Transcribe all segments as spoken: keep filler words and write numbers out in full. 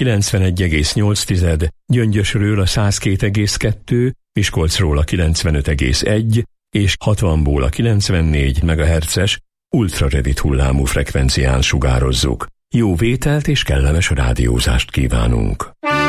kilencvenegy egész nyolc, Gyöngyösről a száz két egész kettő, Miskolcról a kilencvenöt egész egy és hatvanból a kilencvennégy megahertzes ultraredit hullámú frekvencián sugározzuk. Jó vételt és kellemes rádiózást kívánunk!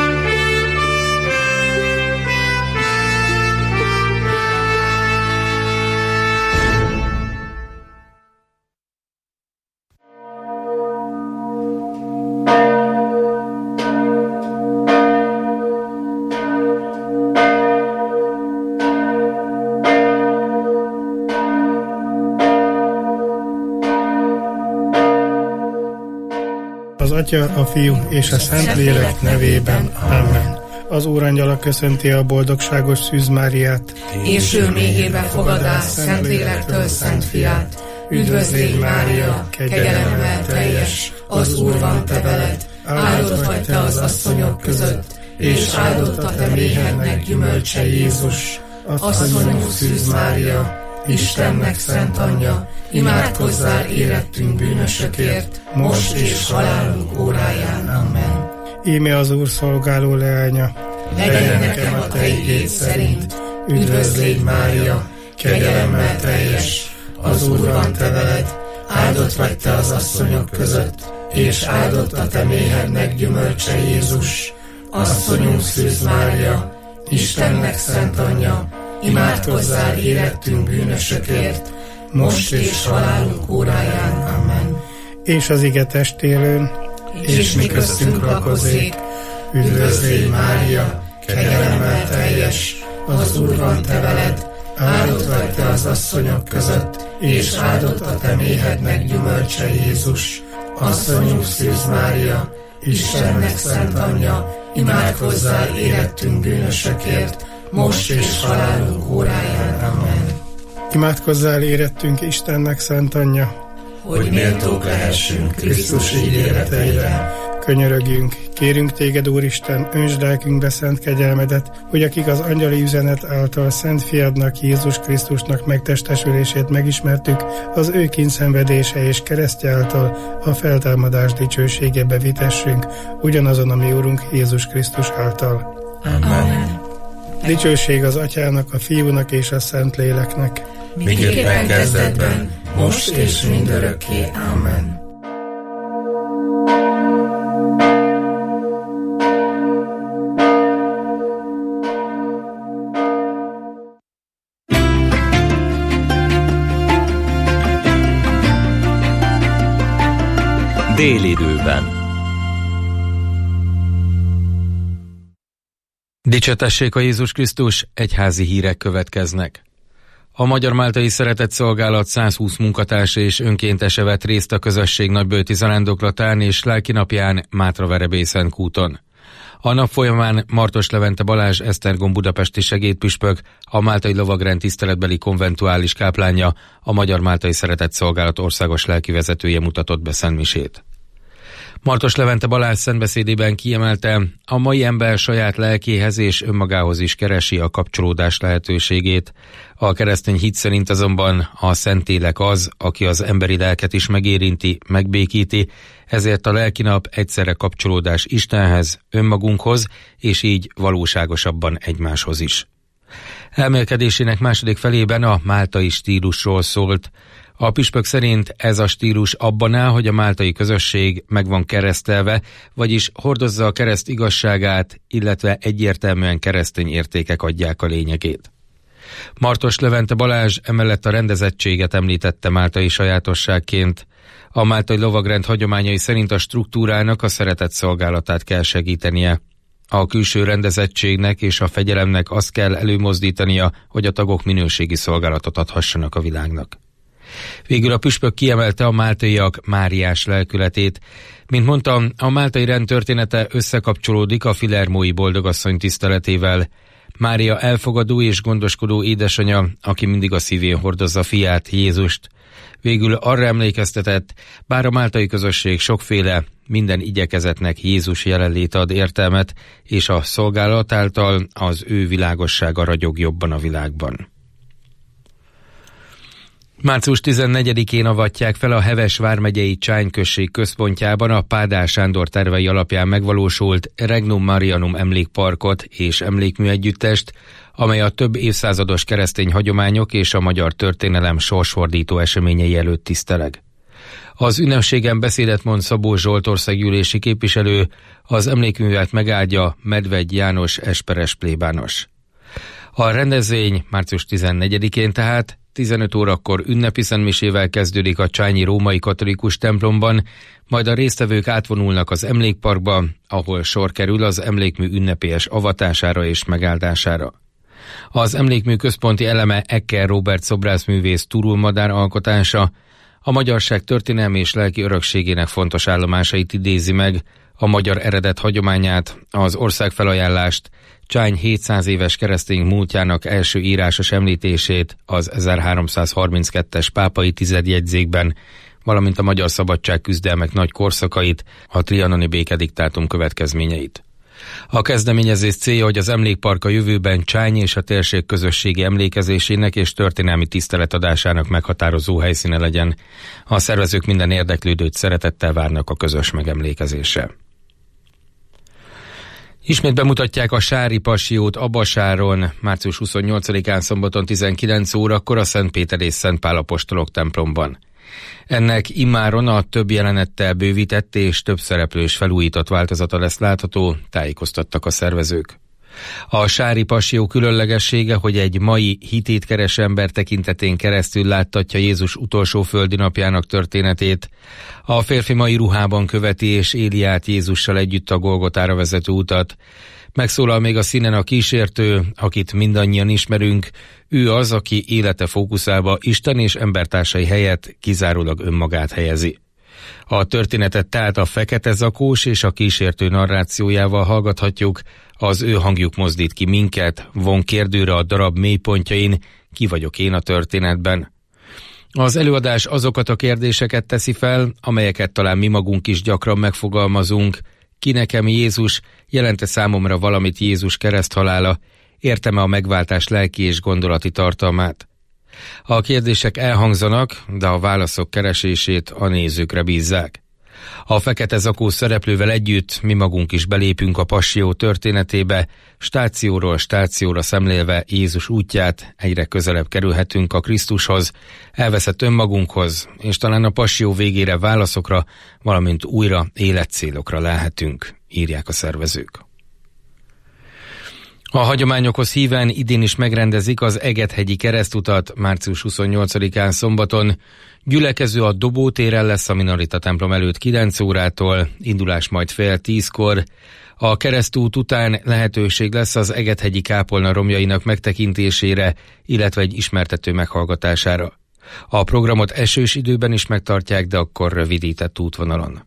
Az Atya, a Fiú és a Szentlélek nevében. Amen. Az Úrangyala köszönti a boldogságos Szűz Máriát, és ő méhébe fogadás Szentlélektől Szent Fiát. Üdvözlégy Mária, kegyelemmel teljes, az Úr van te veled, áldott vagy te az asszonyok között, és áldott a te méhednek gyümölcse Jézus. Asszonyunk Szűz Mária, Istennek szent anyja, imádkozzál érettünk bűnösökért, most és halálunk óráján. Amen. Íme az Úr szolgáló leánya, legyen nekem a te igéd szerint. Üdvözlégy Mária, kegyelemmel teljes, az Úr van te veled, áldott vagy te az asszonyok között, és áldott a te méhednek gyümölcse Jézus. Asszonyunk Szűz Mária, Istennek szent anyja, imádkozzál érettünk bűnösökért, most és halálunk óráján. Amen. És az ige testélőn, és mi köztünk lakozik. Üdvözlégy Mária, kegyelemmel teljes, az Úr van te veled, áldott vagy te az asszonyok között, és áldott a te méhednek gyümölcse Jézus. Asszonyunk Szűz Mária, Istennek szent anyja, imádkozzál érettünk bűnösökért, most és halálunk óráján. Amen. Imádkozzál érettünk Istennek szent anyja, hogy méltók lehessünk Krisztus ígéreteire. Könyörögjünk, kérünk téged, Úristen, öntsd lelkünkbe szent kegyelmedet, hogy akik az angyali üzenet által Szent Fiadnak, Jézus Krisztusnak megtestesülését megismertük, az ő kínszenvedése és keresztje által a feltámadás dicsőségébe vitessünk, ugyanazon a mi Úrunk Jézus Krisztus által. Amen. Dicsőség az Atyának, a Fiúnak és a Szentléleknek, miképpen kezdetben, most és mindörökké. Amen. Délidőben. Dicsétessék a Jézus Krisztus, egyházi hírek következnek. A Magyar-Máltai Szeretetszolgálat száz húsz munkatársa és önkéntese vett részt a közösség nagybölti zarándoklatán és lelkinapján Mátraverebészen-kúton. A nap folyamán Martos Levente Balázs Esztergom budapesti segédpüspök, a Máltai Lovagrend tiszteletbeli konventuális káplánja, a Magyar-Máltai Szeretetszolgálat országos lelkivezetője mutatott be szentmisét. Martos Levente Balázs szentbeszédében kiemelte, a mai ember saját lelkéhez és önmagához is keresi a kapcsolódás lehetőségét. A keresztény hit szerint azonban a Szentlélek az, aki az emberi lelket is megérinti, megbékíti, ezért a lelkinap egyszerre kapcsolódás Istenhez, önmagunkhoz, és így valóságosabban egymáshoz is. Elmélkedésének második felében a máltai stílusról szólt. A püspök szerint ez a stílus abban áll, hogy a máltai közösség meg van keresztelve, vagyis hordozza a kereszt igazságát, illetve egyértelműen keresztény értékek adják a lényegét. Martos Levente Balázs emellett a rendezettséget említette máltai sajátosságként. A Máltai Lovagrend hagyományai szerint a struktúrának a szeretet szolgálatát kell segítenie. A külső rendezettségnek és a fegyelemnek azt kell előmozdítania, hogy a tagok minőségi szolgálatot adhassanak a világnak. Végül a püspök kiemelte a máltaiak máriás lelkületét. Mint mondtam, a máltai rend története összekapcsolódik a Filermói boldogasszony tiszteletével. Mária elfogadó és gondoskodó édesanyja, aki mindig a szívén hordozza fiát, Jézust. Végül arra emlékeztetett, bár a máltai közösség sokféle, minden igyekezetnek Jézus jelenléte ad értelmet, és a szolgálat által az ő világossága ragyog jobban a világban. március tizennegyedikén avatják fel a Heves vármegyei Csány község központjában a Pádár Sándor tervei alapján megvalósult Regnum Marianum emlékparkot és emlékműegyüttest, amely a több évszázados keresztény hagyományok és a magyar történelem sorsfordító eseményei előtt tiszteleg. Az ünnepségen beszédet mond Szabó Zsolt országgyűlési képviselő, az emlékművet megáldja Medvegy János esperes plébános. A rendezvény március tizennegyedikén tehát tizenöt órakor ünnepi szentmisével kezdődik a csányi római katolikus templomban, majd a résztvevők átvonulnak az emlékparkba, ahol sor kerül az emlékmű ünnepélyes avatására és megáldására. Az emlékmű központi eleme Ekker Róbert szobrászművész turulmadár alkotása, a magyarság történelmi és lelki örökségének fontos állomásait idézi meg, a magyar eredet hagyományát, az országfelajánlást, Csány hétszáz éves keresztény múltjának első írásos említését az ezerháromszázharminckettes pápai tizedjegyzékben, valamint a magyar szabadságküzdelmek nagy korszakait, a trianoni békediktátum következményeit. A kezdeményezés célja, hogy az emlékpark a jövőben Csány és a térség közösségi emlékezésének és történelmi tiszteletadásának meghatározó helyszíne legyen. A szervezők minden érdeklődőt szeretettel várnak a közös megemlékezésre. Ismét bemutatják a Sári Passiót Abasáron, március huszonnyolcadikán szombaton tizenkilenc órakor a Szent Péter és Szent Pál apostolok templomban. Ennek immáron a több jelenettel bővített és több szereplős felújított változata lesz látható, tájékoztattak a szervezők. A Sári Passió különlegessége, hogy egy mai hitét kereső ember tekintetén keresztül láttatja Jézus utolsó földi napjának történetét. A férfi mai ruhában követi és éli át Jézussal együtt a Golgotára vezető utat. Megszólal még a színen a kísértő, akit mindannyian ismerünk. Ő az, aki élete fókuszába Isten és embertársai helyett kizárólag önmagát helyezi. A történetet tehát a fekete zakós és a kísértő narrációjával hallgathatjuk, az ő hangjuk mozdít ki minket, von kérdőre a darab mélypontjain, ki vagyok én a történetben. Az előadás azokat a kérdéseket teszi fel, amelyeket talán mi magunk is gyakran megfogalmazunk. Ki nekem Jézus, jelente számomra valamit Jézus kereszthalála, értem-e a megváltás lelki és gondolati tartalmát? A kérdések elhangzanak, de a válaszok keresését a nézőkre bízzák. A fekete zakó szereplővel együtt mi magunk is belépünk a Passió történetébe, stációról stációra szemlélve Jézus útját, egyre közelebb kerülhetünk a Krisztushoz, elveszett önmagunkhoz, és talán a Passió végére válaszokra, valamint újra életcélokra lelhetünk, írják a szervezők. A hagyományokhoz híven idén is megrendezik az Egethegyi keresztutat március huszonnyolcadikán szombaton. Gyülekező a Dobótéren lesz a Minorita templom előtt kilenc órától, indulás majd fél tízkor. A keresztút után lehetőség lesz az Egethegyi kápolna romjainak megtekintésére, illetve egy ismertető meghallgatására. A programot esős időben is megtartják, de akkor rövidített útvonalon.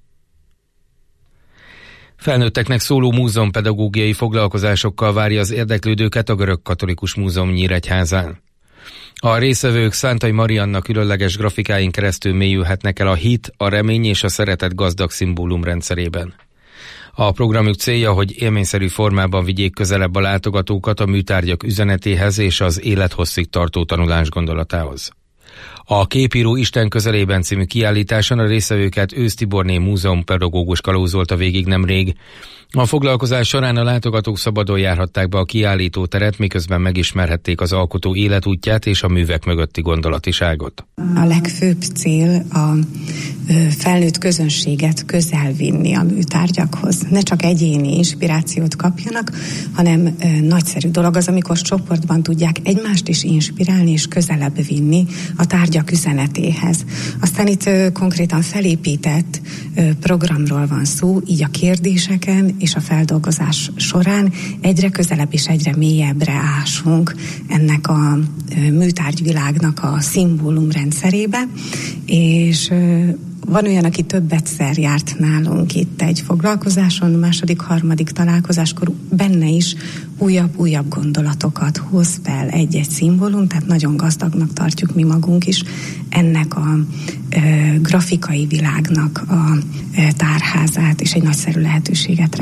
Felnőtteknek szóló múzeumpedagógiai foglalkozásokkal várja az érdeklődőket a Görög-katolikus Múzeum Nyíregyházán. A résztvevők Szántai Marianna különleges grafikáin keresztül mélyülhetnek el a hit, a remény és a szeretet gazdag szimbólum rendszerében. A programjuk célja, hogy élményszerű formában vigyék közelebb a látogatókat a műtárgyak üzenetéhez és az élethosszig tartó tanulás gondolatához. A Képíró Isten közelében című kiállításon a résztvevőket Ősz Tiborné múzeumpedagógus kalauzolta végig nemrég. A foglalkozás során a látogatók szabadon járhatták be a kiállító teret, miközben megismerhették az alkotó életútját és a művek mögötti gondolatiságot. A legfőbb cél a felnőtt közönséget közel vinni a műtárgyakhoz. Ne csak egyéni inspirációt kapjanak, hanem nagyszerű dolog az, amikor csoportban tudják egymást is inspirálni és közelebb vinni a tárgyak üzenetéhez. Aztán itt konkrétan felépített programról van szó, így a kérdéseken és a feldolgozás során egyre közelebb és egyre mélyebbre ásunk ennek a műtárgyvilágnak a szimbólumrendszerébe, és van olyan, aki több egyszer járt nálunk itt egy foglalkozáson, második, harmadik találkozáskor benne is újabb-újabb gondolatokat hoz fel egy-egy szimbólum, tehát nagyon gazdagnak tartjuk mi magunk is ennek a e, grafikai világnak a e, tárházát, és egy nagyszerű lehetőséget rejt.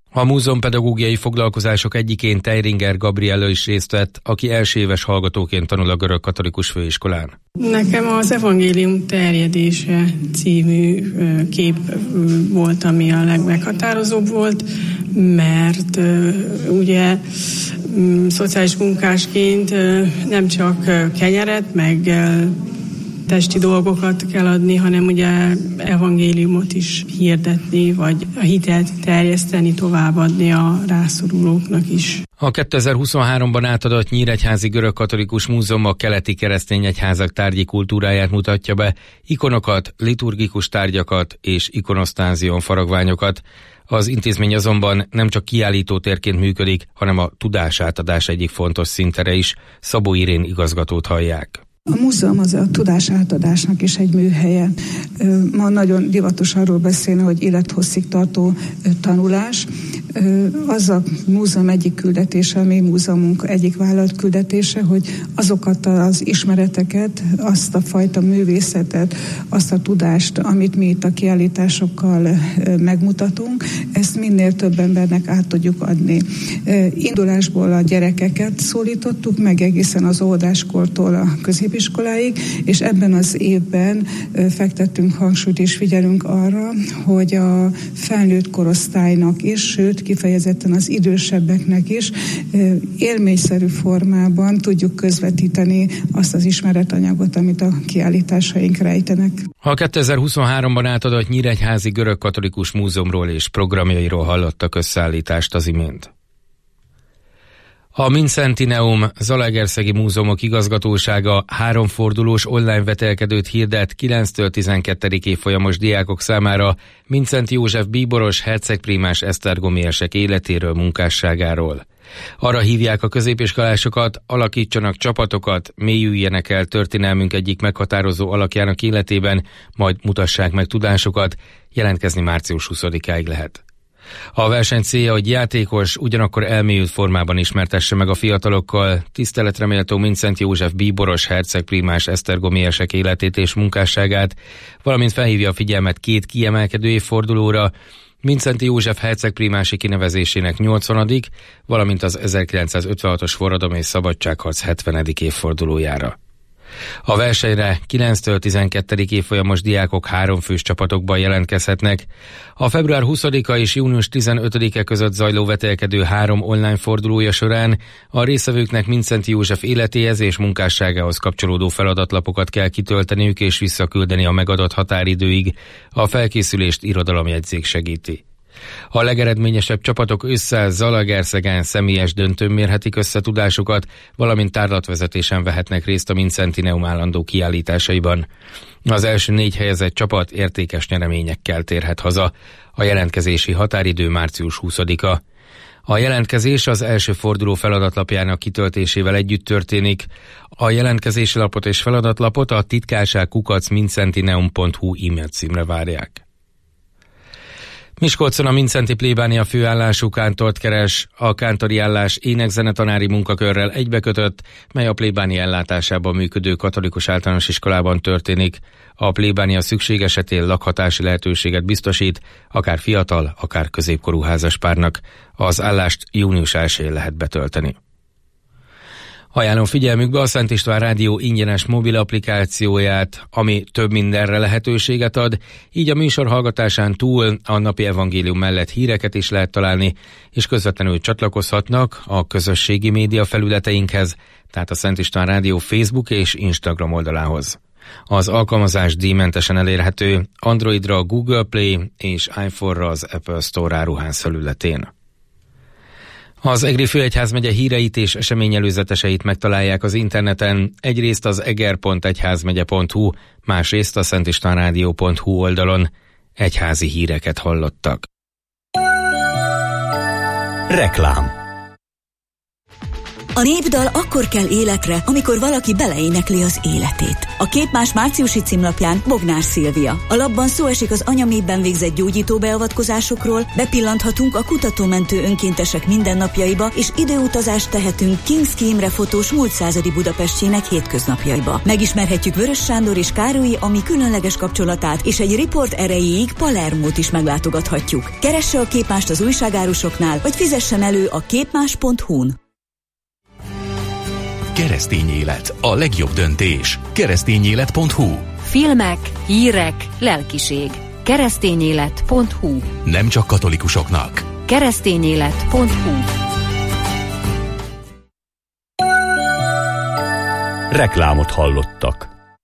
A múzeum pedagógiai foglalkozások egyikén Teiringer Gabriella is részt vett, aki első éves hallgatóként tanul a görög katolikus főiskolán. Nekem az Evangélium terjedése című kép volt, ami a legmeghatározóbb volt, mert ugye szociális munkásként nem csak kenyeret, meg testi dolgokat kell adni, hanem ugye evangéliumot is hirdetni, vagy a hitelt terjeszteni, továbbadni a rászorulóknak is. A kétezer-huszonháromban átadott Nyíregyházi Görögkatolikus Múzeum a keleti keresztény egyházak tárgyi kultúráját mutatja be, ikonokat, liturgikus tárgyakat és ikonosztázion faragványokat. Az intézmény azonban nem csak kiállítótérként működik, hanem a tudásátadás egyik fontos szintere is. Szabó Irén igazgatót hallják. A múzeum az a tudás átadásnak is egy műhelye. Ma nagyon divatos arról beszélni, hogy élethosszig tartó tanulás. Az a múzeum egyik küldetése, a mi múzeumunk egyik vállalt küldetése, hogy azokat az ismereteket, azt a fajta művészetet, azt a tudást, amit mi itt a kiállításokkal megmutatunk, ezt minél több embernek át tudjuk adni. Indulásból a gyerekeket szólítottuk meg egészen az óvodáskortól a középiskoláig, és ebben az évben fektettünk hangsúlyt és figyelünk arra, hogy a felnőtt korosztálynak is, sőt kifejezetten az idősebbeknek is élményszerű formában tudjuk közvetíteni azt az ismeretanyagot, amit a kiállításaink rejtenek. A kétezer-huszonháromban átadott Nyíregyházi Görögkatolikus Múzeumról és programjairól hallottak összeállítást az imént. A Mincentineum Zalaegerszegi Múzeumok igazgatósága háromfordulós online vetelkedőt hirdet kilenctől tizenkettő évfolyamos diákok számára Mindszenty József bíboros hercegprímás esztergomiesek életéről, munkásságáról. Arra hívják a középiskolásokat, alakítsanak csapatokat, mélyüljenek el történelmünk egyik meghatározó alakjának életében, majd mutassák meg tudásukat, jelentkezni március huszadikáig lehet. A verseny célja, hogy játékos, ugyanakkor elmélyült formában ismertesse meg a fiatalokkal tiszteletre méltó Mindszenty József bíboros hercegprímás esztergomiesek életét és munkásságát, valamint felhívja a figyelmet két kiemelkedő évfordulóra, Mindszenty József hercegprímási kinevezésének nyolcvanadik valamint az ezerkilencszázötvenhatos forradalom és szabadságharc hetvenedik évfordulójára. A versenyre kilenctől tizenkettő évfolyamos diákok háromfős csapatokban jelentkezhetnek. A február huszadika és június tizenötödike között zajló vetelkedő három online fordulója során a résztvevőknek Mindszenty József életéhez és munkásságához kapcsolódó feladatlapokat kell kitölteniük és visszaküldeni a megadott határidőig. A felkészülést irodalomjegyzék segíti. A legeredményesebb csapatok ősszel Zalaegerszegen személyes döntőn mérhetik össze tudásukat, valamint tárlatvezetésen vehetnek részt a Mincentineum állandó kiállításaiban. Az első négy helyezett csapat értékes nyereményekkel térhet haza. A jelentkezési határidő március huszadika. A jelentkezés az első forduló feladatlapjának kitöltésével együtt történik. A jelentkezési lapot és feladatlapot a titkárság kukac mincentineum pont hu e-mail címre várják. Miskolcon a Mindszenty plébánia főállású kántort keres. A kántori állás ének-zenetanári munkakörrel egybekötött, mely a plébánia ellátásában működő katolikus általános iskolában történik. A plébánia szükség esetén lakhatási lehetőséget biztosít, akár fiatal, akár középkorú házaspárnak. Az állást június elsején lehet betölteni. Ajánlom figyelmükbe a Szent István Rádió ingyenes mobil applikációját, ami több mindenre lehetőséget ad, így a műsor hallgatásán túl a napi evangélium mellett híreket is lehet találni, és közvetlenül csatlakozhatnak a közösségi média felületeinkhez, tehát a Szent István Rádió Facebook és Instagram oldalához. Az alkalmazás díjmentesen elérhető Androidra a Google Play és iPhone-ra az Apple Store áruház felületén. Az Egri főegyházmegye híreit és eseményelőzeteseit megtalálják az interneten, egyrészt az eger pont egyházmegye pont hu, másrészt a szentistvánrádió pont hu oldalon. Egyházi híreket hallottak. Reklám. A népdal akkor kell életre, amikor valaki beleénekli az életét. A Képmás márciusi címlapján Bognár Szilvia. A lapban szó esik az anyaméhben végzett gyógyító beavatkozásokról, bepillanthatunk a kutatómentő önkéntesek mindennapjaiba, és időutazást tehetünk Kinszki Imre fotós múlt századi Budapestjének hétköznapjaiba. Megismerhetjük Vörös Sándor és Károlyi Ami különleges kapcsolatát, és egy riport erejéig Palermót is meglátogathatjuk. Keresse a Képmást az újságárusoknál, vagy fizessen elő a képmás pont hu-n. Keresztény élet, a legjobb döntés. keresztényélet pont hu. Filmek, hírek, lelkiség. keresztényélet pont hu. Nem csak katolikusoknak. keresztényélet pont hu. Reklámot hallottak.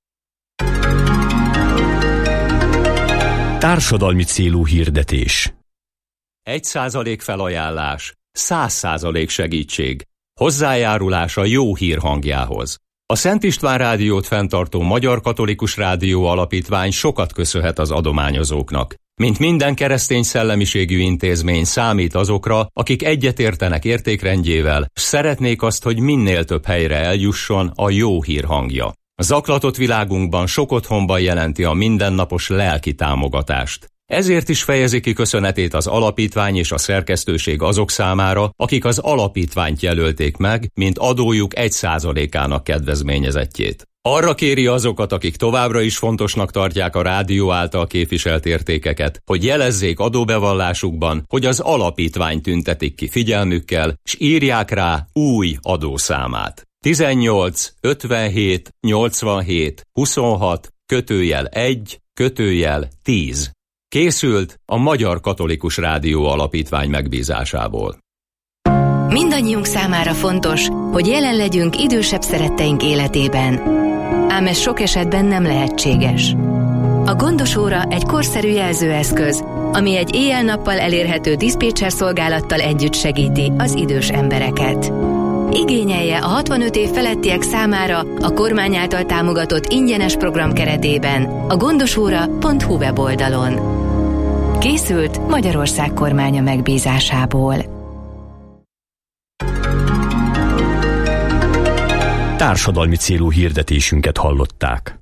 Társadalmi célú hirdetés. Egy százalék felajánlás, száz százalék segítség. Hozzájárulás a jó hír hangjához. A Szent István Rádiót fenntartó Magyar Katolikus Rádió Alapítvány sokat köszönhet az adományozóknak. Mint minden keresztény szellemiségű intézmény számít azokra, akik egyetértenek értékrendjével, s szeretnék azt, hogy minél több helyre eljusson a jó hír hangja. A zaklatott világunkban sok otthonban jelenti a mindennapos lelki támogatást. Ezért is fejezi ki köszönetét az alapítvány és a szerkesztőség azok számára, akik az alapítványt jelölték meg, mint adójuk egy százalékának kedvezményezettjét. Arra kéri azokat, akik továbbra is fontosnak tartják a rádió által képviselt értékeket, hogy jelezzék adóbevallásukban, hogy az alapítvány tüntetik ki figyelmükkel, s írják rá új adószámát. tizennyolc ötvenhét nyolcvanhét huszonhat kötőjel egy kötőjel tíz. Készült a Magyar Katolikus Rádió Alapítvány megbízásából. Mindannyiunk számára fontos, hogy jelen legyünk idősebb szeretteink életében. Ám ez sok esetben nem lehetséges. A Gondos Óra egy korszerű jelzőeszköz, ami egy éjjel-nappal elérhető diszpécser szolgálattal együtt segíti az idős embereket. Igényelje a hatvanöt év felettiek számára a kormány által támogatott ingyenes program keretében a gondosóra pont hu weboldalon. Készült Magyarország kormánya megbízásából. Társadalmi célú hirdetésünket hallották.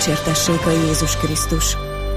Dicsértessék a Jézus Krisztus!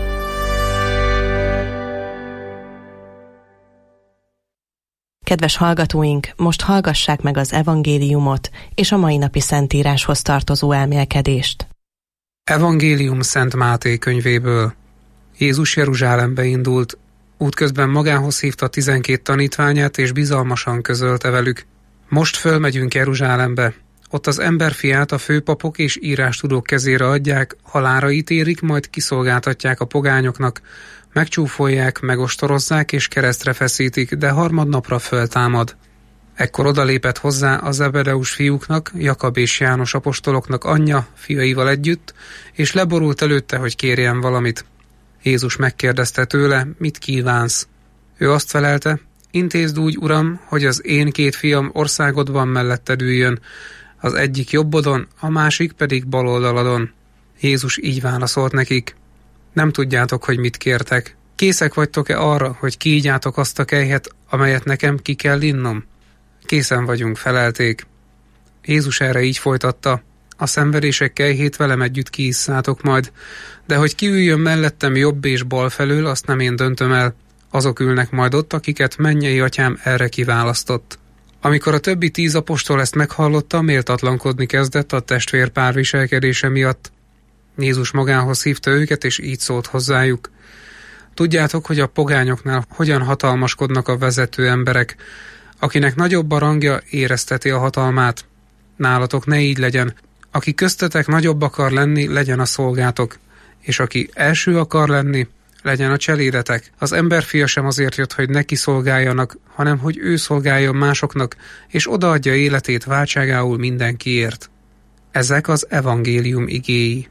Kedves hallgatóink, most hallgassák meg az evangéliumot és a mai napi szentíráshoz tartozó elmélkedést. Evangélium Szent Máté könyvéből. Jézus Jeruzsálembe indult, útközben magához hívta tizenkét tanítványát, és bizalmasan közölte velük: most fölmegyünk Jeruzsálembe, ott az emberfiát a főpapok és írástudók kezére adják, halálra ítélik, majd kiszolgáltatják a pogányoknak, megcsúfolják, megostorozzák és keresztre feszítik, de harmadnapra föltámad. Ekkor odalépett hozzá a Zebedeus fiúknak, Jakab és János apostoloknak anyja, fiaival együtt, és leborult előtte, hogy kérjen valamit. Jézus megkérdezte tőle: mit kívánsz? Ő azt felelte: intézd úgy, Uram, hogy az én két fiam országodban melletted üljön, az egyik jobbodon, a másik pedig baloldaladon. Jézus így válaszolt nekik: nem tudjátok, hogy mit kértek. Készek vagytok-e arra, hogy kiígyátok azt a kelyhet, amelyet nekem ki kell innom? Készen vagyunk, felelték. Jézus erre így folytatta: a szenvedések kelyhét velem együtt kiisszátok majd, de hogy ki üljön mellettem jobb és bal felől, azt nem én döntöm el. Azok ülnek majd ott, akiket mennyei atyám erre kiválasztott. Amikor a többi tíz apostol ezt meghallotta, méltatlankodni kezdett a testvérpár viselkedése miatt. Jézus magához hívta őket, és így szólt hozzájuk: tudjátok, hogy a pogányoknál hogyan hatalmaskodnak a vezető emberek, akinek nagyobb a rangja, érezteti a hatalmát. Nálatok ne így legyen. Aki köztetek nagyobb akar lenni, legyen a szolgátok, és aki első akar lenni, legyen a cselédetek. Az emberfia sem azért jött, hogy neki szolgáljanak, hanem hogy ő szolgáljon másoknak, és odaadja életét váltságául mindenkiért. Ezek az evangélium igéi.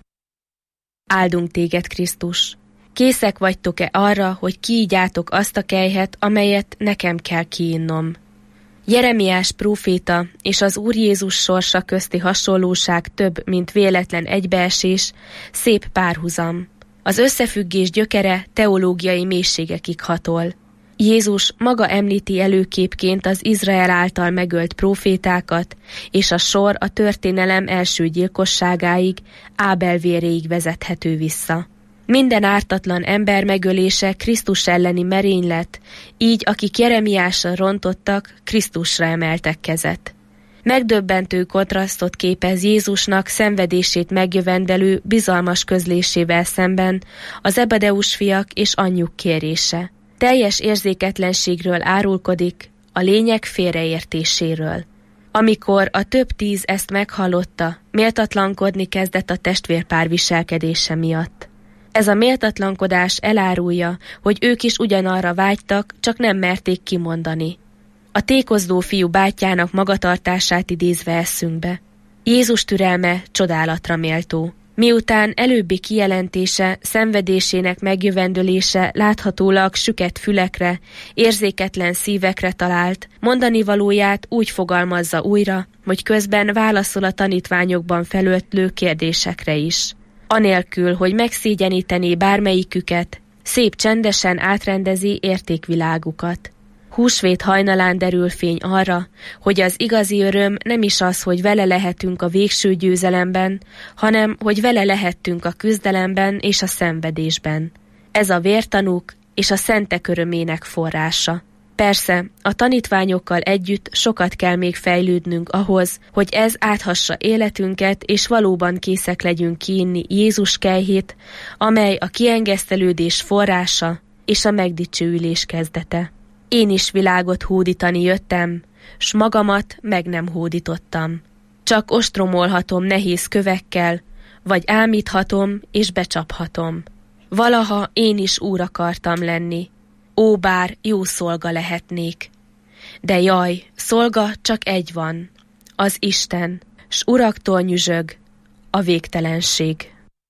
Áldunk téged, Krisztus! Készek vagytok-e arra, hogy kiígyátok azt a kelyhet, amelyet nekem kell kiinnom? Jeremiás próféta és az Úr Jézus sorsa közti hasonlóság több, mint véletlen egybeesés, szép párhuzam. Az összefüggés gyökere teológiai mélységekig hatol. Jézus maga említi előképként az Izrael által megölt prófétákat, és a sor a történelem első gyilkosságáig, Ábel véréig vezethető vissza. Minden ártatlan ember megölése Krisztus elleni merénylet, így akik Jeremiásra rontottak, Krisztusra emeltek kezet. Megdöbbentő kontrasztot képez Jézusnak szenvedését megjövendelő bizalmas közlésével szemben a Zebedeus fiak és anyjuk kérése. Teljes érzéketlenségről árulkodik, a lényeg félreértéséről. Amikor a több tíz ezt meghallotta, méltatlankodni kezdett a testvérpár viselkedése miatt. Ez a méltatlankodás elárulja, hogy ők is ugyanarra vágytak, csak nem merték kimondani. A tékozdó fiú bátyjának magatartását idézve eszünkbe. Jézus türelme csodálatra méltó. Miután előbbi kijelentése, szenvedésének megjövendölése láthatólag süket fülekre, érzéketlen szívekre talált, mondani valóját úgy fogalmazza újra, hogy közben válaszol a tanítványokban felöltlő kérdésekre is. Anélkül, hogy megszégyenítené bármelyiküket, szép csendesen átrendezi értékvilágukat. Húsvét hajnalán derül fény arra, hogy az igazi öröm nem is az, hogy vele lehetünk a végső győzelemben, hanem hogy vele lehettünk a küzdelemben és a szenvedésben. Ez a vértanúk és a szentek örömének forrása. Persze, a tanítványokkal együtt sokat kell még fejlődnünk ahhoz, hogy ez áthassa életünket, és valóban készek legyünk kiinni Jézus kelyhét, amely a kiengesztelődés forrása és a megdicsőülés kezdete. Én is világot hódítani jöttem, s magamat meg nem hódítottam. Csak ostromolhatom nehéz kövekkel, vagy ámíthatom és becsaphatom. Valaha én is úr akartam lenni, ó, bár jó szolga lehetnék. De jaj, szolga csak egy van, az Isten, s uraktól nyüzsög a végtelenség.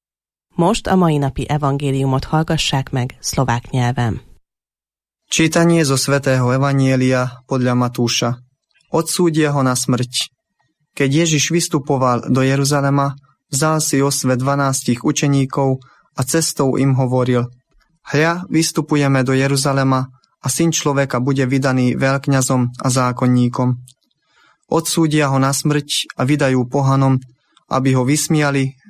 Most a mai napi evangéliumot hallgassák meg szlovák nyelven. Čítanie zo svätého Evanjelia podľa Matúša. Odsúdia ho na smrť. Keď Ježiš vystupoval do Jeruzalema, vzal si o svet dvanástich učeníkov a cestou im hovoril: Hľa, vystupujeme do Jeruzalema a syn človeka bude vydaný veľkňazom a zákonníkom. Odsúdia ho na smrť a vydajú pohanom, aby ho vysmiali,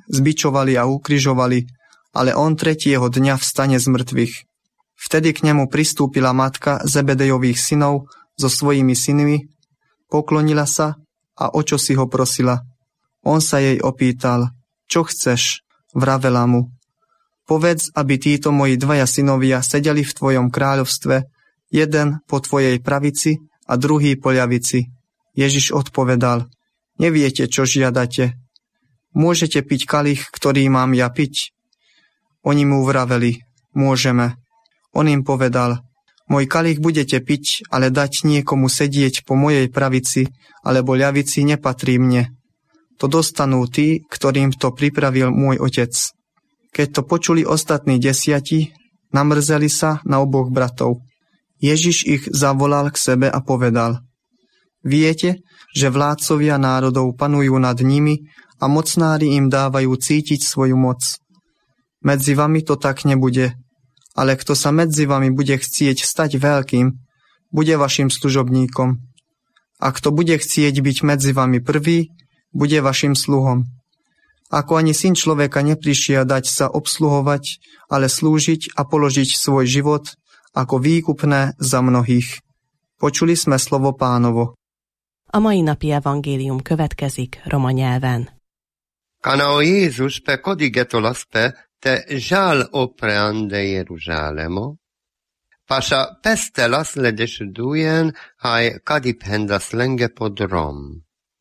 zbičovali a ukrižovali, ale on tretieho dňa vstane z mŕtvych. Vtedy k nemu pristúpila matka Zebedejových synov so svojimi synmi, poklonila sa a o čo si ho prosila. On sa jej opýtal, čo chceš, vravela mu. Povedz, aby títo moji dvaja synovia sedeli v tvojom kráľovstve, jeden po tvojej pravici a druhý po ľavici. Ježiš odpovedal, neviete, čo žiadate. Môžete piť kalich, ktorý mám ja piť? Oni mu vraveli, môžeme. On im povedal, môj kalich budete piť, ale dať niekomu sedieť po mojej pravici alebo ľavici nepatrí mne. To dostanú tí, ktorým to pripravil môj otec. Keď to počuli ostatní desiati, namrzeli sa na oboch bratov. Ježiš ich zavolal k sebe a povedal, viete, že vládcovia národov panujú nad nimi a mocnári im dávajú cítiť svoju moc. Medzi vami to tak nebude, ale kto sa medzi vami bude chcieť stať veľkým, bude vašim služobníkom. A kto bude chcieť byť medzi vami prvý, bude vašim sluhom. Ako ani syn človeka neprišiel dať sa obsluhovať, ale slúžiť a položiť svoj život ako výkupné za mnohých. Počuli sme slovo Pánovo. A mai napi evangélium következik roma nyelven. Kana Jézus pe kodigetolaspe te žal opreande Jeruzsálemo, pasza pestelas ledesdujen haj kadiphendas lenge pod Rom.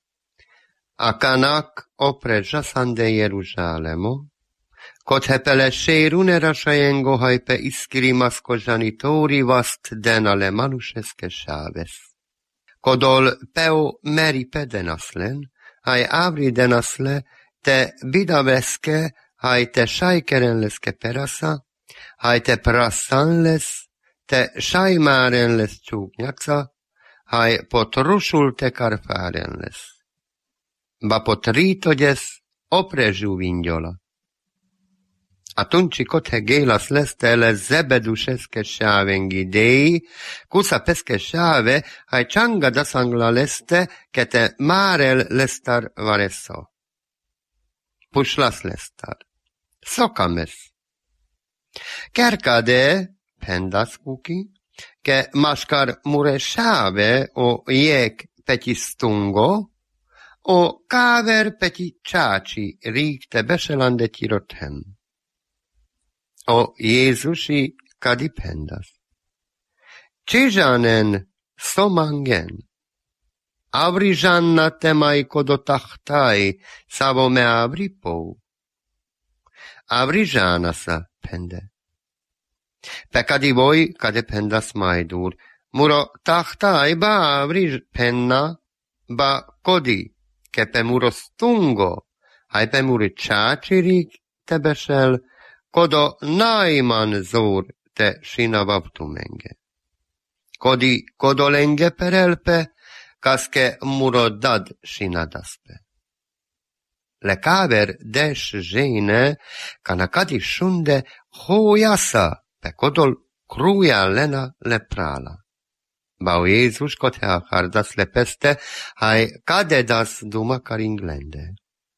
A kanak opre žasande Jeruzsálemo, kothepele sérune rasajengo hajpe iskirimasko žanitori vast denale manušeske šáves. Kodol peo meri pedenaslen, haj avri denasle, te bidaveske, haj te šajkerenleske perasa, haj te prasanles, te šajmárenles čúknjaksa, haj potrušul te karfárenles. Ba potritodes oprežu vindjola. Atunci kothe gélas leste le zebeduseske sávengi dei, kusa peske sáve, haj csanga dasangla leste, kete márel lestar varesso. Puslas lestar. Sokames. Kerkade, pendas kuki, ke maskar mure sáve o jek peti stungo, o káver peti csácsi rígte beselande tirothem. O Jézusi kadipendas. Csizanen somangen. Avri žanna temai kodotachtai savo me avri pou. Avri žanasa pende. Pe kadi voi kadependas maidur. Muro tachtai ba avri penna ba kodi. Ke pe muro stungo. Hai pe muri csácsirik tebesel. Kodo naiman zor te sinavavtumenge. Kodi kodolenge perelpe, kaske murodad sinadaspe. Le kaver des žene, kanakadi šunde hojasa, pe kodol kruja lena leprala. Bao Jézus kothe achardas lepeste, hai kadedas duma karinglende.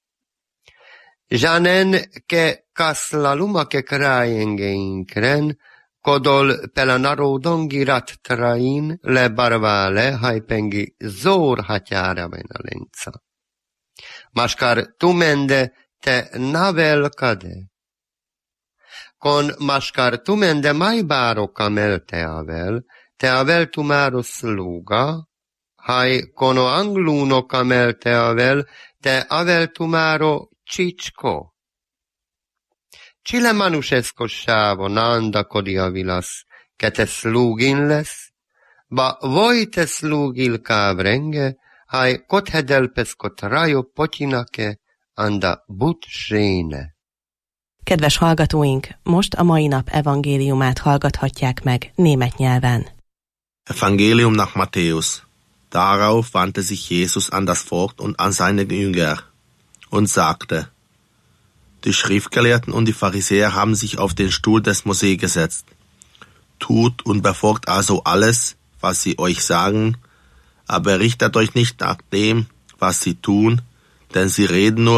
Janen ke kaslaluma ke krajengeinkren, kodol pelanarodongi rattrain le barvale hajpengi zor hatyára venalenca. Maskar tumende te navel kade. Kon maskar tumende mai báro kamel te avel, te avel tumaro sluga, haj kono angluno kamel te avel, te avel tumaro Cicsko. Cile manusesko sávo nanda kodia vilas, ke te slugin les, ba voi te slugil kávrenge, haj kothedelpeszkot rajo potyinake, anda but zséne. Kedves hallgatóink, most a mai nap evangéliumát hallgathatják meg német nyelven. Evangelium nach Matthäus. Darauf wandte sich Jesus an das Volk und an seine Jünger und sagte, die Schriftgelehrten und die Pharisäer haben sich auf den Stuhl des Mose gesetzt. Tut und befolgt also alles, was sie euch sagen, aber richtet euch nicht nach dem, was sie tun, denn sie reden nur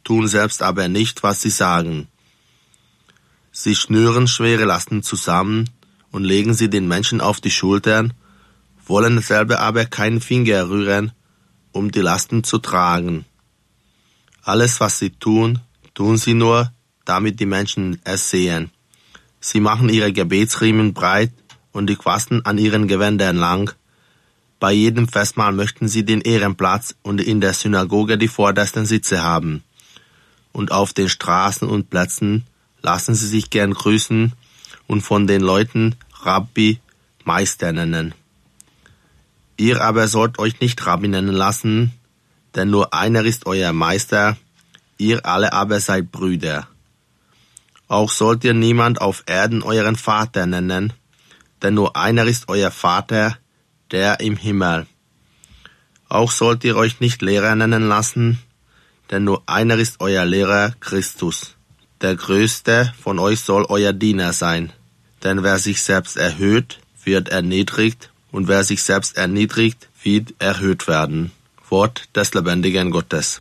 tun selbst aber nicht, was sie sagen. Sie schnüren schwere Lasten zusammen und legen sie den Menschen auf die Schultern, wollen selber aber keinen Finger rühren, um die Lasten zu tragen. Alles, was sie tun, tun sie nur, damit die Menschen es sehen. Sie machen ihre Gebetsriemen breit und die Quasten an ihren Gewändern lang. Bei jedem Festmahl möchten sie den Ehrenplatz und in der Synagoge die vordersten Sitze haben. Und auf den Straßen und Plätzen lassen sie sich gern grüßen und von den Leuten Rabbi, Meister nennen. Ihr aber sollt euch nicht Rabbi nennen lassen, denn nur einer ist euer Meister, ihr alle aber seid Brüder. Auch sollt ihr niemand auf Erden euren Vater nennen, denn nur einer ist euer Vater, der im Himmel. Auch sollt ihr euch nicht Lehrer nennen lassen, denn nur einer ist euer Lehrer, Christus. Der Größte von euch soll euer Diener sein, denn wer sich selbst erhöht, wird erniedrigt, und wer sich selbst erniedrigt, wird erhöht werden. Wort des lebendigen Gottes.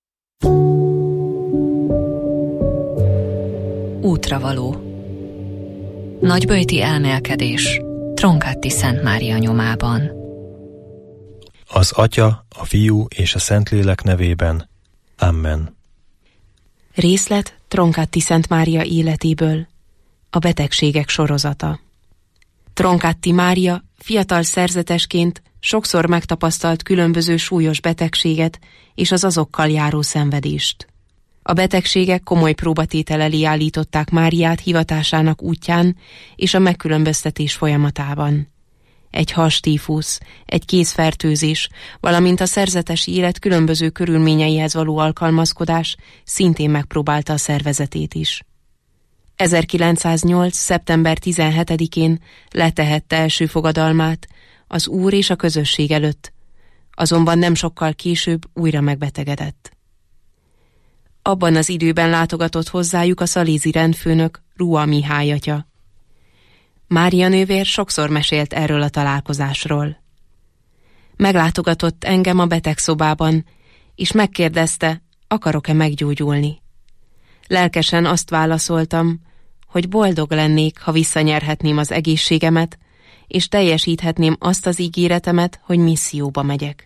Útravaló. Nagyböjti elmélkedés Tronchetti Szent Mária nyomában. Az Atya, a Fiú és a Szentlélek nevében. Amen. Részlet Tronchetti Szent Mária életéből. A betegségek sorozata. Tronchetti Mária fiatal szerzetesként sokszor megtapasztalt különböző súlyos betegséget és az azokkal járó szenvedést. A betegségek komoly próbatétel elé állították Máriát hivatásának útján és a megkülönböztetés folyamatában. Egy hastífusz, egy kézfertőzés, valamint a szerzetesi élet különböző körülményeihez való alkalmazkodás szintén megpróbálta a szervezetét is. ezerkilencszáznyolc. szeptember tizenhetedikén letehette első fogadalmát az Úr és a közösség előtt, azonban nem sokkal később újra megbetegedett. Abban az időben látogatott hozzájuk a szalézi rendfőnök, Rua Mihály atya. Mária nővér sokszor mesélt erről a találkozásról. Meglátogatott engem a betegszobában, és megkérdezte, akarok-e meggyógyulni. Lelkesen azt válaszoltam, hogy boldog lennék, ha visszanyerhetném az egészségemet, és teljesíthetném azt az ígéretemet, hogy misszióba megyek.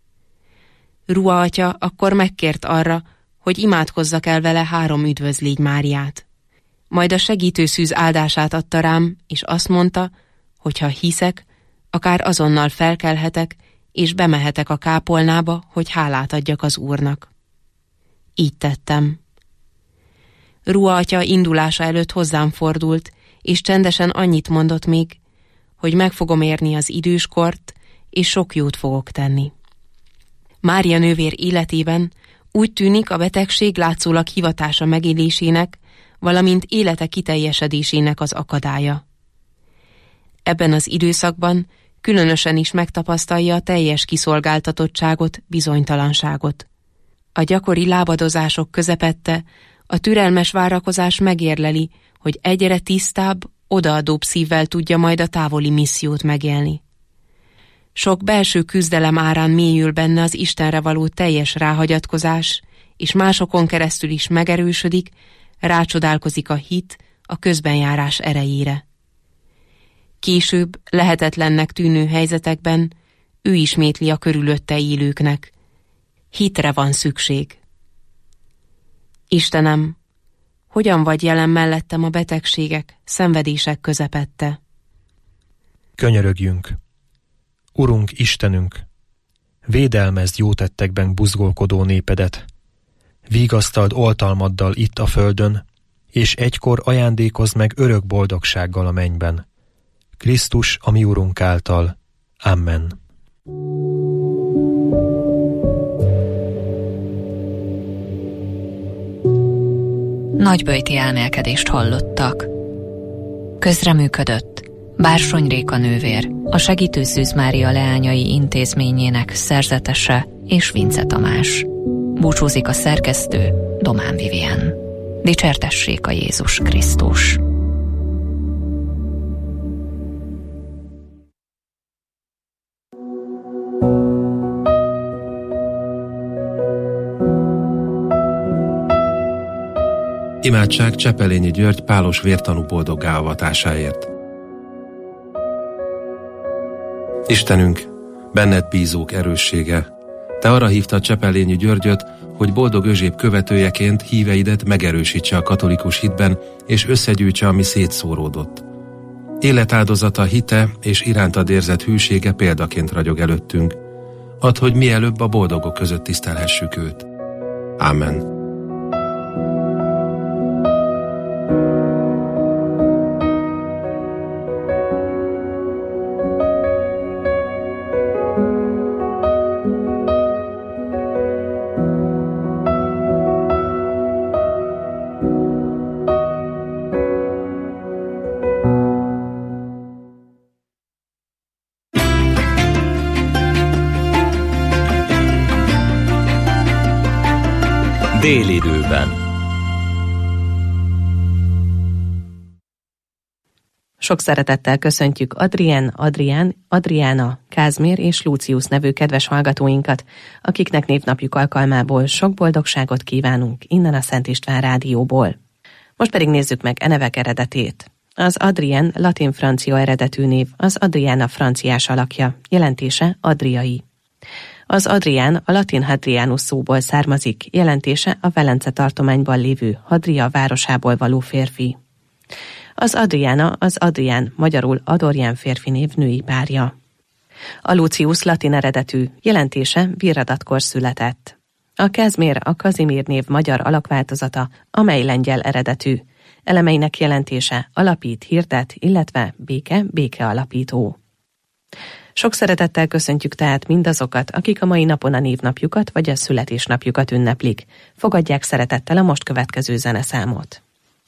Rua atya akkor megkért arra, hogy imádkozzak el vele három üdvözlégy Máriát. Majd a segítőszűz áldását adta rám, és azt mondta, hogy ha hiszek, akár azonnal felkelhetek, és bemehetek a kápolnába, hogy hálát adjak az Úrnak. Így tettem. Rua atya indulása előtt hozzám fordult, és csendesen annyit mondott még, hogy meg fogom érni az időskort, és sok jót fogok tenni. Mária nővér életében úgy tűnik, a betegség látszólag hivatása megélésének, valamint élete kiteljesedésének az akadálya. Ebben az időszakban különösen is megtapasztalja a teljes kiszolgáltatottságot, bizonytalanságot. A gyakori lábadozások közepette a türelmes várakozás megérleli, hogy egyre tisztább, odaadóbb szívvel tudja majd a távoli missziót megélni. Sok belső küzdelem árán mélyül benne az Istenre való teljes ráhagyatkozás, és másokon keresztül is megerősödik, rácsodálkozik a hit a közbenjárás erejére. Később lehetetlennek tűnő helyzetekben ő ismétli a körülötte élőknek. Hitre van szükség. Istenem, hogyan vagy jelen mellettem a betegségek, szenvedések közepette? Könyörögjünk! Urunk, Istenünk, védelmezd jó tettekben buzgolkodó népedet, vigasztald oltalmaddal itt a földön, és egykor ajándékozd meg örök boldogsággal a mennyben. Krisztus, a mi Urunk által. Amen. Nagyböjti elmélkedést hallottak. Közreműködött Bársony Réka nővér, a Segítőszűz Mária Leányai Intézményének szerzetese, és Vince Tamás. Búcsúzik a szerkesztő, Domán Vivien. Dicsértessék a Jézus Krisztus! Imádság Csepelényi György pálos vértanú boldoggá avatásáért. Istenünk, benned bízók erőssége, te arra hívtad Csepelényi Györgyöt, hogy boldog Özséb követőjeként híveidet megerősítse a katolikus hitben, és összegyűjtse, ami szétszóródott. Életáldozata, hite és irántad érzett hűsége példaként ragyog előttünk. Add, hogy mielőbb a boldogok között tisztelhessük őt. Ámen. Délidőben. Sok szeretettel köszöntjük Adrien, Adrián, Adriána, Kázmér és Lucius nevű kedves hallgatóinkat, akiknek névnapjuk alkalmából sok boldogságot kívánunk innen a Szent István Rádióból. Most pedig nézzük meg e nevek eredetét. Az Adrien latin-francia eredetű név, az Adriána franciás alakja, jelentése adriai. Az Adrián a latin Hadrianus szóból származik, jelentése a Velence tartományban lévő Hadria városából való férfi. Az Adriána az Adrián, magyarul Adorján férfi név női párja. A Lucius latin eredetű, jelentése virradatkor született. A Kázmér a Kazimír név magyar alakváltozata, amely lengyel eredetű. Elemeinek jelentése alapít, hirdet, illetve béke, béke alapító. Sok szeretettel köszöntjük tehát mindazokat, akik a mai napon a névnapjukat vagy a születésnapjukat ünneplik. Fogadják szeretettel a most következő zeneszámot.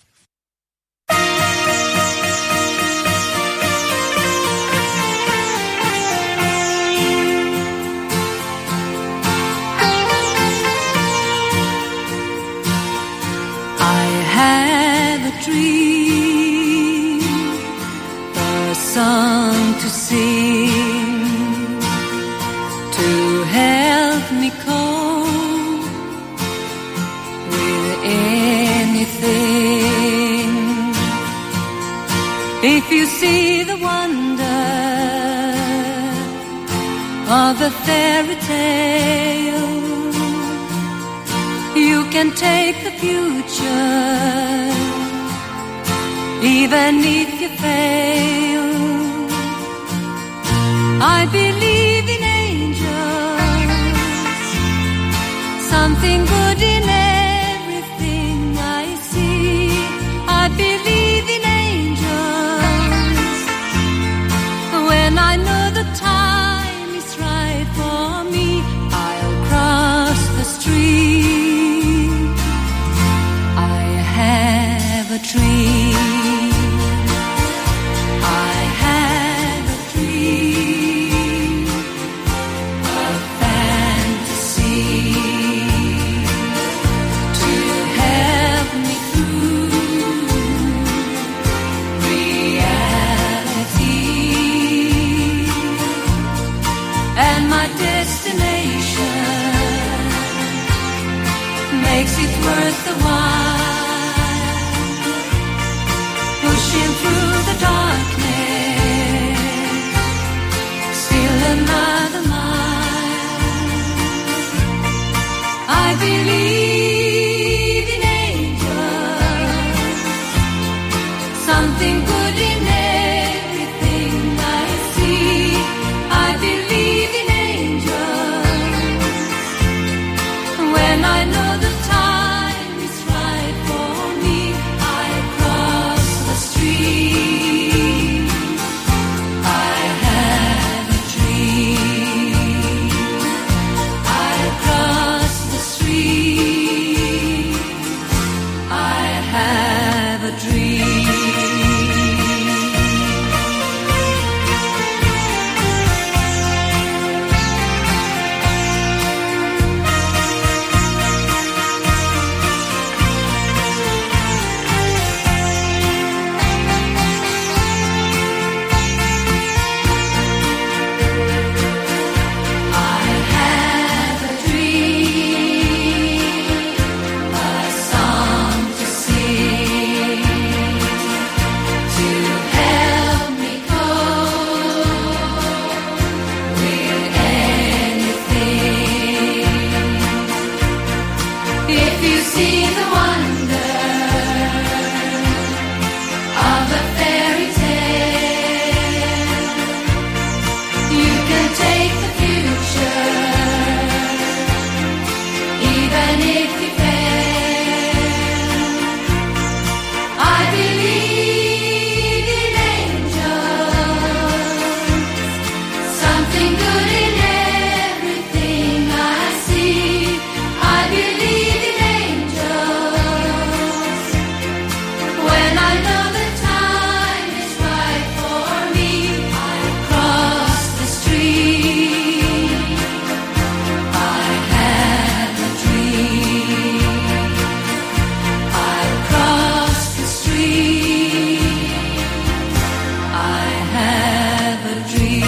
I have a dream, a song to sing, to help me cope with anything. If you see the wonder of a fairy tale, you can take the future, even if you fail. I believe in angels, something good in everything I see. I believe in angels, when I know the time is right for me, I'll cross the street. I have a dream, I have a dream.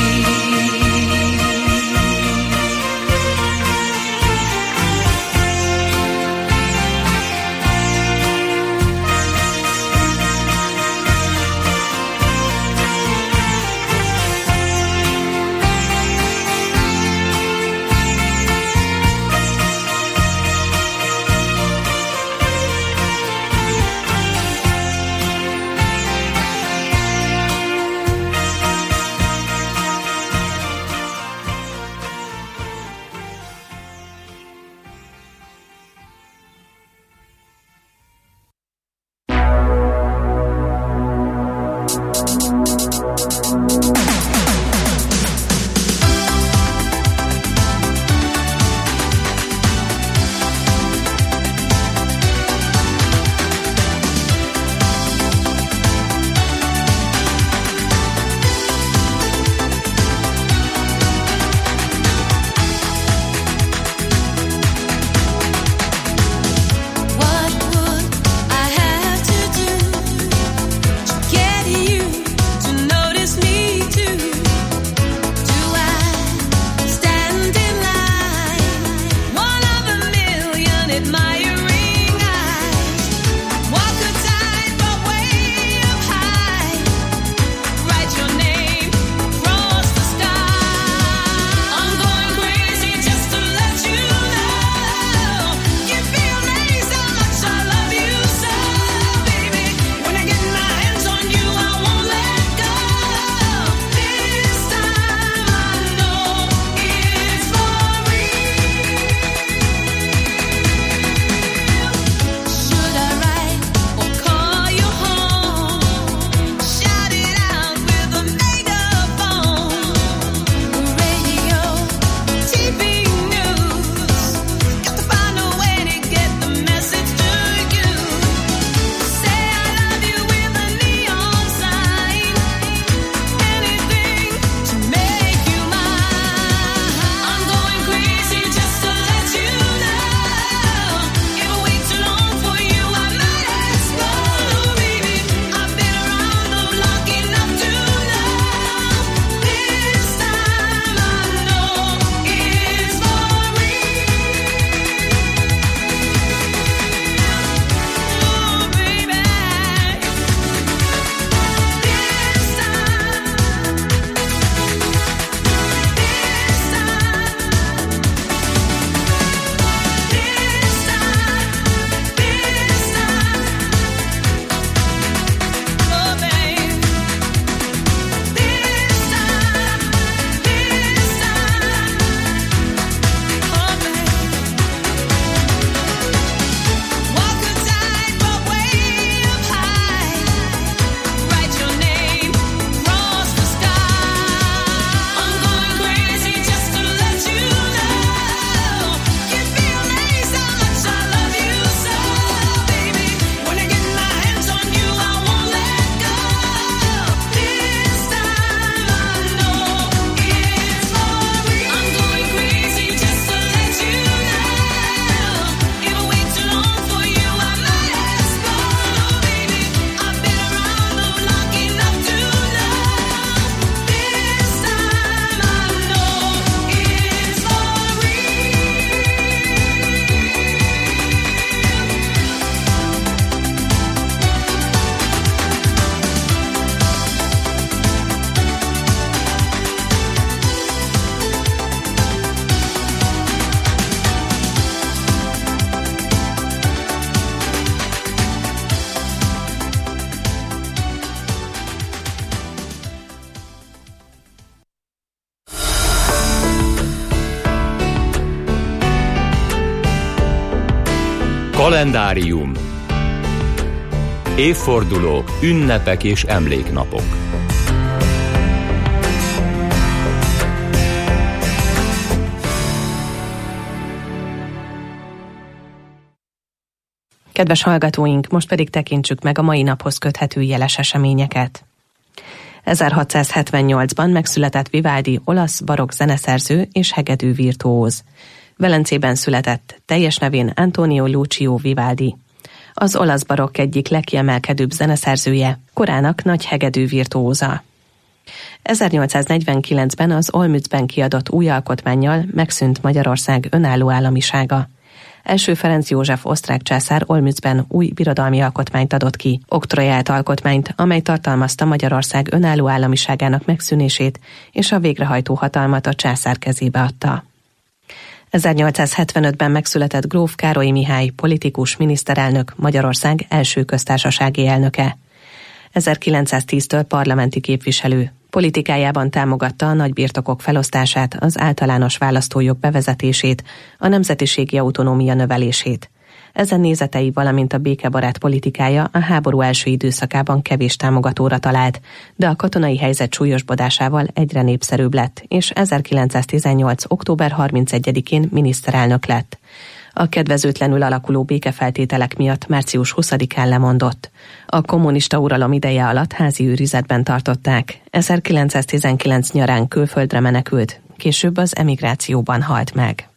Kalendárium. Évfordulók, ünnepek és emléknapok. Kedves hallgatóink, most pedig tekintsük meg a mai naphoz köthető jeles eseményeket. ezerhatszázhetvennyolcban megszületett Vivaldi, olasz barokk zeneszerző és hegedű virtuóz. Velencében született, teljes nevén Antonio Lucio Vivaldi. Az olasz barokk egyik legkiemelkedőbb zeneszerzője, korának nagy hegedű virtuóza. ezernyolcszáznegyvenkilencben az Olmützben kiadott új alkotmánnyal megszűnt Magyarország önálló államisága. Első Ferenc József osztrák császár Olmützben új birodalmi alkotmányt adott ki, oktroját alkotmányt, amely tartalmazta Magyarország önálló államiságának megszűnését, és a végrehajtó hatalmat a császár kezébe adta. ezernyolcszázhetvenötben megszületett gróf Károly Mihály, politikus, miniszterelnök, Magyarország első köztársasági elnöke. ezerkilencszáztíztől parlamenti képviselő. Politikájában támogatta a nagybirtokok felosztását, az általános választójog bevezetését, a nemzetiségi autonómia növelését. Ezen nézetei, valamint a békebarát politikája a háború első időszakában kevés támogatóra talált, de a katonai helyzet súlyosbodásával egyre népszerűbb lett, és ezerkilencszáztizennyolc. október harmincegyedikén miniszterelnök lett. A kedvezőtlenül alakuló békefeltételek miatt március huszadikán lemondott. A kommunista uralom ideje alatt házi őrizetben tartották. ezerkilencszáztizenkilenc nyarán külföldre menekült, később az emigrációban halt meg.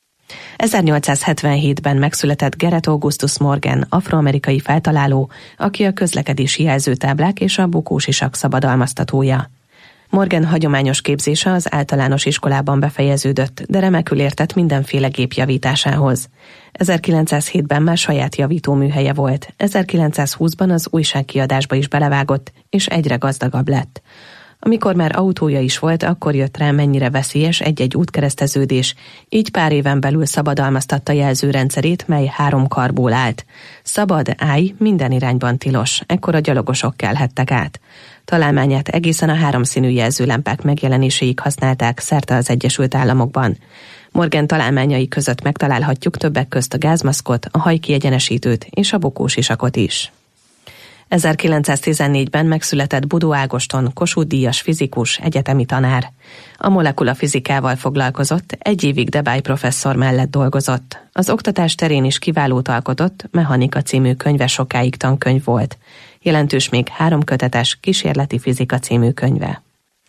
ezernyolcszázhetvenhétben megszületett Gerrit Augustus Morgan, afroamerikai feltaláló, aki a közlekedési jelzőtáblák és a bukósisak szabadalmaztatója. Morgan hagyományos képzése az általános iskolában befejeződött, de remekül értett mindenféle gép javításához. ezerkilencszázhétben már saját javítóműhelye volt, ezerkilencszázhúszban az újságkiadásba is belevágott, és egyre gazdagabb lett. Amikor már autója is volt, akkor jött rá, mennyire veszélyes egy-egy útkereszteződés, így pár éven belül szabadalmaztatta jelzőrendszerét, mely három karból állt. Szabad, állj, minden irányban tilos, ekkor a gyalogosok kelhettek át. Találmányát egészen a háromszínű jelzőlámpák megjelenéséig használták szerte az Egyesült Államokban. Morgan találmányai között megtalálhatjuk többek közt a gázmaszkot, a hajkiegyenesítőt és a bukósisakot is. ezerkilencszáztizennégyben megszületett Budó Ágoston, Kossuth-díjas fizikus, egyetemi tanár. A molekulafizikával foglalkozott, egy évig Debye professzor mellett dolgozott. Az oktatás terén is kiválót alkotott, Mechanika című könyve sokáig tankönyv volt. Jelentős még három kötetes Kísérleti fizika című könyve.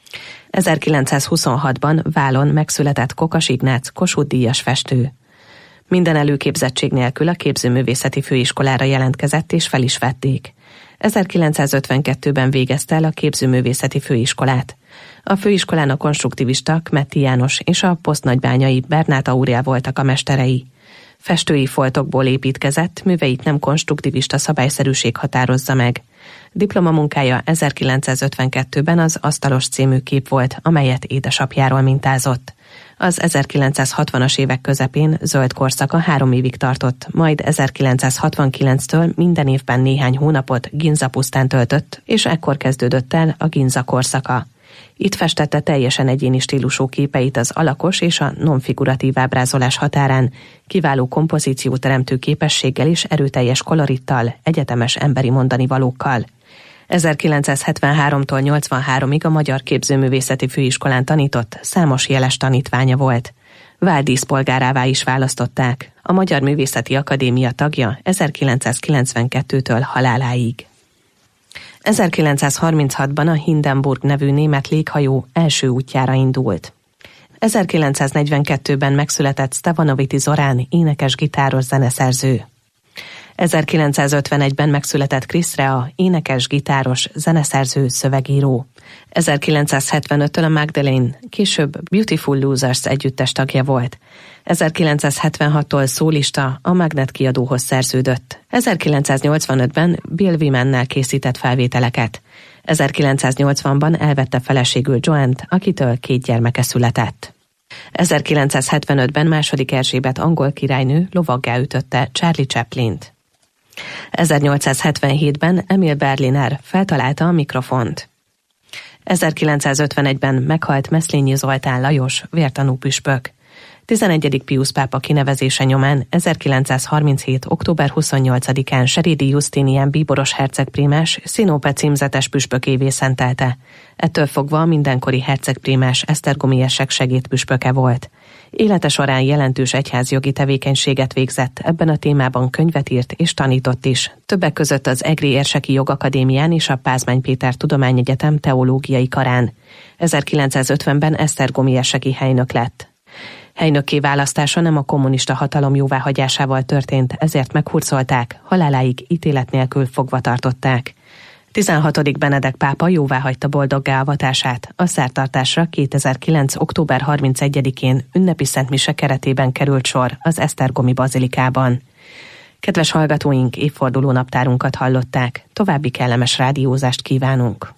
ezerkilencszázhuszonhatban Válon megszületett Kokas Ignác, Kossuth-díjas festő. Minden előképzettség nélkül a képzőművészeti főiskolára jelentkezett, és fel is vették. ezerkilencszázötvenkettőben végezte el a képzőművészeti főiskolát. A főiskolán a konstruktivista Kmetti János és a posztnagybányai Bernát Aurél voltak a mesterei. Festői foltokból építkezett, műveit nem konstruktivista szabályszerűség határozza meg. Diplomamunkája ezerkilencszázötvenkettőben az Asztalos című kép volt, amelyet édesapjáról mintázott. Az ezerkilencszázhatvanas évek közepén zöld korszaka három évig tartott, majd ezerkilencszázhatvankilenctől minden évben néhány hónapot Ginza pusztán töltött, és ekkor kezdődött el a Ginza korszaka. Itt festette teljesen egyéni stílusú képeit az alakos és a nonfiguratív ábrázolás határán, kiváló kompozícióteremtő képességgel és erőteljes kolorittal, egyetemes emberi mondani valókkal. ezerkilencszázhetvenháromtól nyolcvanháromig a Magyar Képzőművészeti Főiskolán tanított, számos jeles tanítványa volt. Váldíszpolgárává is választották. A Magyar Művészeti Akadémia tagja ezerkilencszázkilencvenkettőtől haláláig. ezerkilencszázharminchatban a Hindenburg nevű német léghajó első útjára indult. ezerkilencszáznegyvenkettőben megszületett Stevanoviti Zorán, énekes-gitáros zeneszerző. ezerkilencszázötvenegyben megszületett Chris Rea, énekes-gitáros, zeneszerző, szövegíró. ezerkilencszázhetvenöttől a Magdalene, később Beautiful Losers együttes tagja volt. ezerkilencszázhetvenhattól szólista, a Magnet kiadóhoz szerződött. ezerkilencszáznyolcvanötben Bill Wymannel készített felvételeket. ezerkilencszáznyolcvanban elvette feleségül Joanne-t, akitől két gyermeke született. ezerkilencszázhetvenötben második Erzsébet angol királynő lovaggá ütötte Charlie Chaplint. ezernyolcszázhetvenhétben Emil Berliner feltalálta a mikrofont. ezerkilencszázötvenegyben meghalt Meszlényi Zoltán Lajos, vértanú püspök. tizenegyedik Piusz pápa kinevezése nyomán ezerkilencszázharminchét. október huszonnyolcadikán Serédi Justinian bíboros hercegprímás Szinope címzetes püspökévé szentelte. Ettől fogva a mindenkori hercegprímás esztergomiesek segédpüspöke volt. Élete során jelentős egyházjogi tevékenységet végzett, ebben a témában könyvet írt és tanított is. Többek között az Egri Érseki Jogakadémián és a Pázmány Péter Tudományegyetem teológiai karán. ezerkilencszázötvenben esztergomieseki helynök lett. Helynökké választása nem a kommunista hatalom jóváhagyásával történt, ezért meghurcolták, haláláig ítélet nélkül fogva tartották. tizenhatodik Benedek pápa jóváhagyta boldoggá avatását. A szertartásra kétezer-kilenc. október harmincegyedikén ünnepi szentmise keretében került sor az Esztergomi bazilikában. Kedves hallgatóink, évforduló naptárunkat hallották. További kellemes rádiózást kívánunk.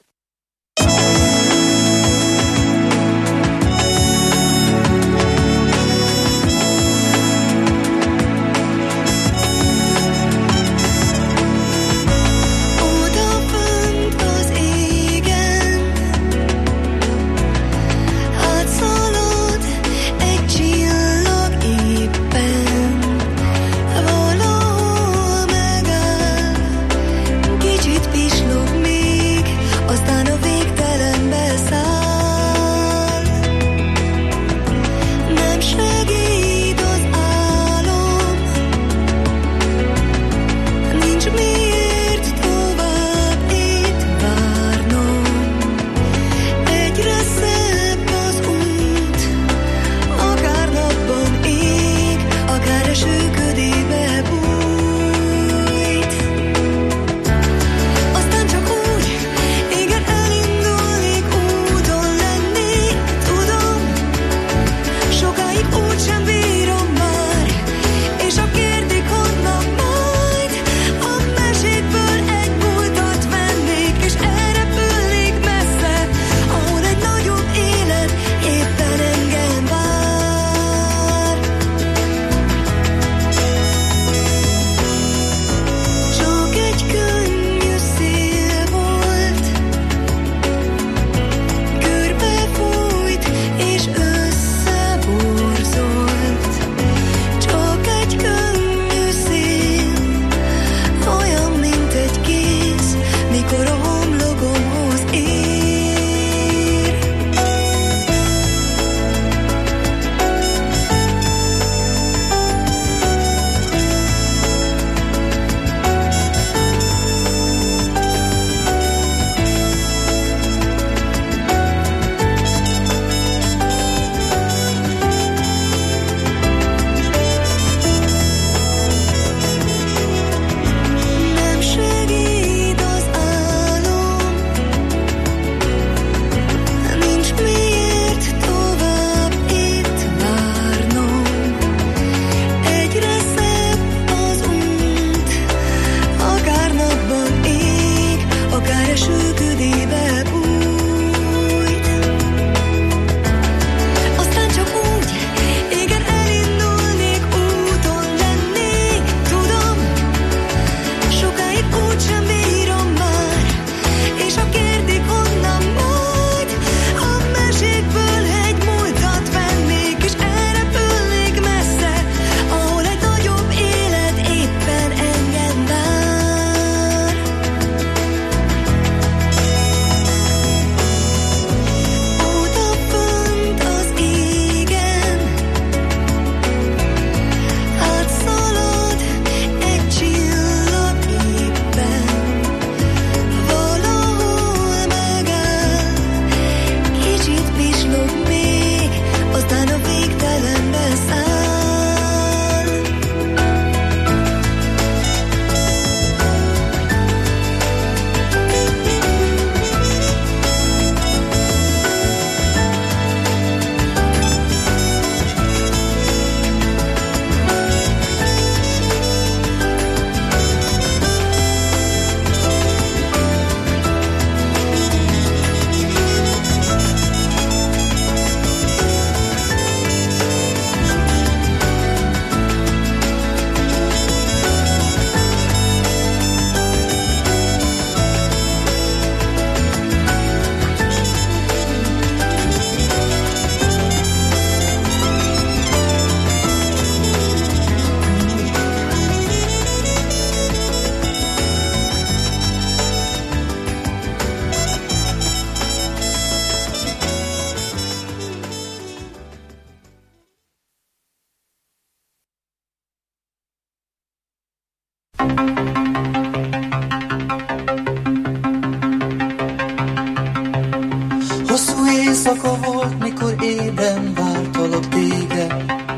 Hosszú éjszaka volt, mikor ébren vártalak téged.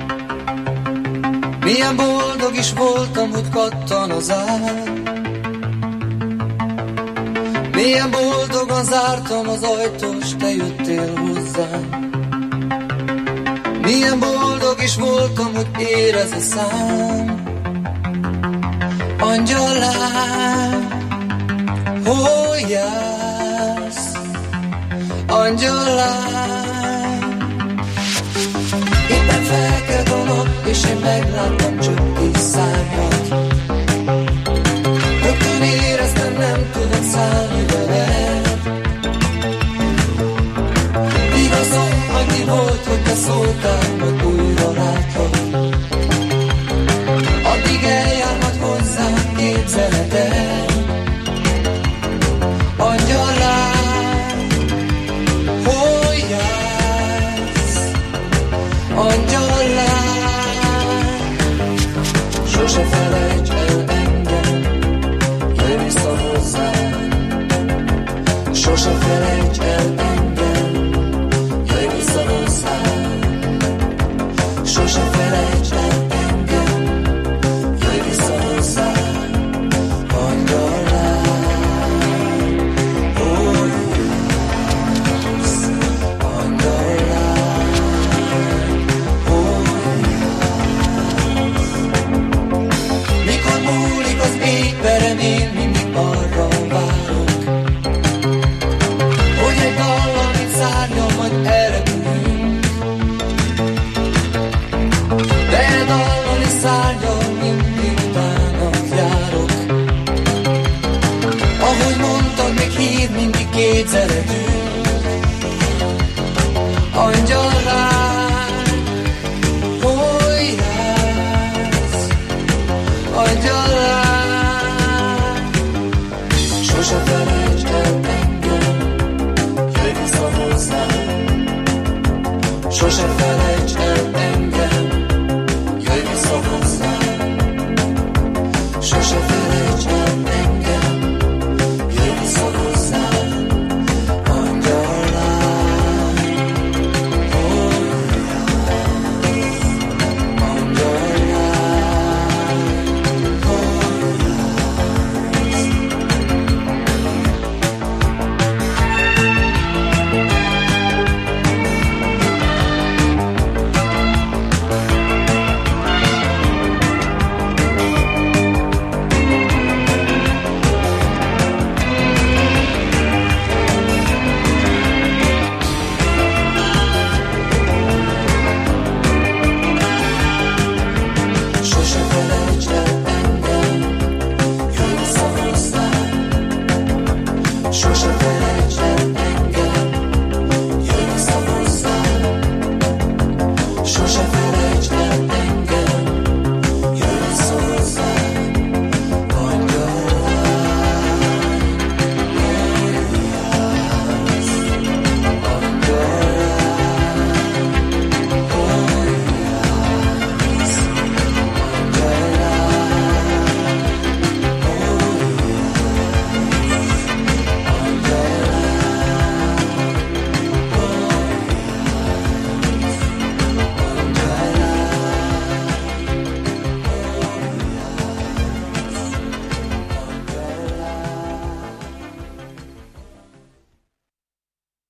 Milyen boldog is voltam, hogy kattan az ág. Milyen boldogan zártam az ajtót, s te jöttél hozzám. Milyen boldog is voltam, hogy érez a szám. Angyalám, hol jársz? Angyalám, éppen felkelt a nap, és én megláttam csöpkész szárnyat. Rögtön éreztem, nem tudok szállni veled. Igazam annyi volt, hogy te szóltál, hogy újra látlak. Addig eljárhat hozzám, képzeled el. Angyalám, hol jársz? Angyalám, sose feled.